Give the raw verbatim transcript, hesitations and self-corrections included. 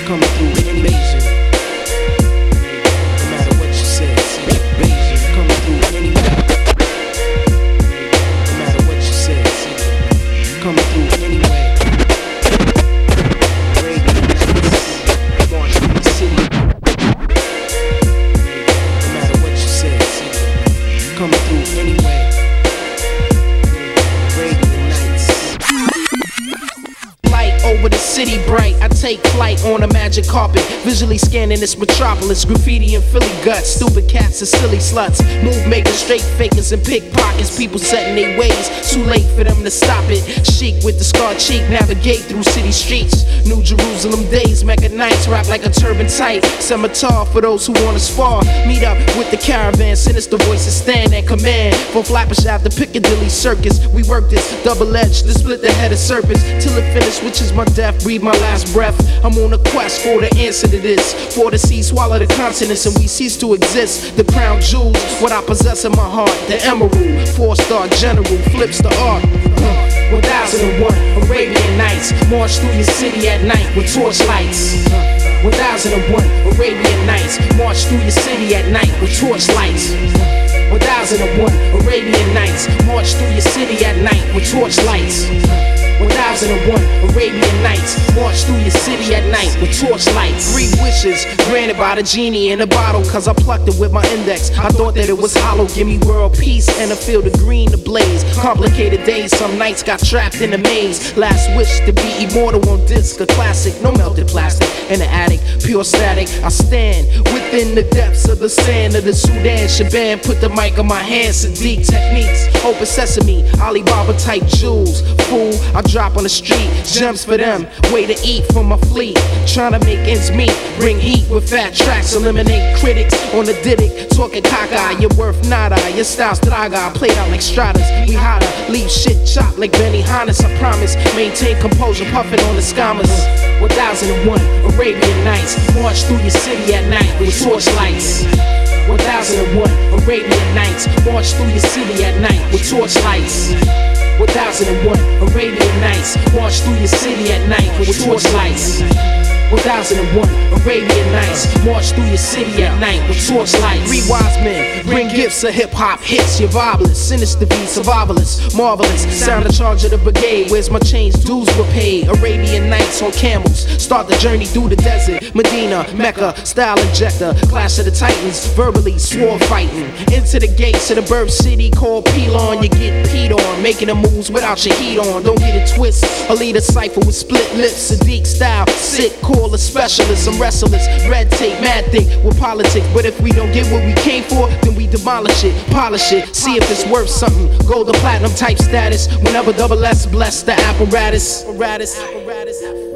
coming through invasion. No matter what you said, invasion coming through anyway. No matter what you said, coming through anyway. Arabian Nights, going through the city. No matter what you said, coming through anyway. Arabian Nights. Over the city bright, I take flight on a magic carpet, visually scanning this metropolis. Graffiti and Philly guts, stupid cats and silly sluts, move makers, straight fakers and pickpockets. People setting their ways, too late for them to stop it. Chic with the scarred cheek, navigate through city streets. New Jerusalem days, mega nights, rap like a turban tight. Scimitar for those who wanna spar. Meet up with the caravan, sinister voices stand at command. From Flapper Shaft to Piccadilly Circus, we work this double-edged to split the head of serpents till it finished, which is my death, breathe my last breath. I'm on a quest for the answer to this. For the sea swallow the continents and we cease to exist. The crown jewels, what I possess in my heart. The emerald, four-star general, flips the art. Uh, one thousand one Arabian Nights, march through your city at night with torchlights. Uh, one thousand one Arabian Nights, march through your city at night with torchlights. one thousand one Arabian Nights, march through your city at night with torchlights. one thousand one Arabian Nights, march through your city at night with torchlights. Three wishes granted by the genie in a bottle, cause I plucked it with my index. I thought that it was hollow, give me world peace and a field of green to blaze. Complicated days, some nights got trapped in a maze. Last wish to be immortal on disc, a classic, no melted plastic. In the attic, pure static, I stand within the depths of the sand of the Sudan. Shaban, put the mic on my hand, Sadiq techniques. Open sesame, Alibaba type jewels. Fool, I drop on the street, gems for them, way to eat from my fleet. Trying to make ends meet, bring heat with fat tracks, eliminate critics on the Diddick. Talking caca, you're worth nada, your style's draga, played out like Stratas. We hotter, leave shit chopped like Benny Hannes, I promise. Maintain composure, puffing on the scammers. one thousand one Arabian Nights, march through your city at night with torchlights. one thousand one Arabian Nights, march through your city at night with torchlights. one thousand one Arabian Nights, march through your city at night with torchlights. one thousand one Arabian Nights, march through your city at night with torchlights. Three wise men bring gifts of hip-hop hits, your vibeless, sinister be survivalists, marvelous, sound in charge of the brigade. Where's my chains, dues were paid. Arabian Nights on camels, start the journey through the desert. Medina, Mecca, style injector, clash of the titans, verbally sword fighting. Into the gates of the birth city called Pelon, you get peed on, making the moves without your heat on. Don't get it twist, a lead a cipher with split lips, Sadiq style, sick, call a specialist. I'm restless, red tape, mad thick with politics. But if we don't get what we came for, then we demolish it, polish it, see if it's worth something. Gold or platinum type status, whenever double S bless the apparatus. apparatus. apparatus.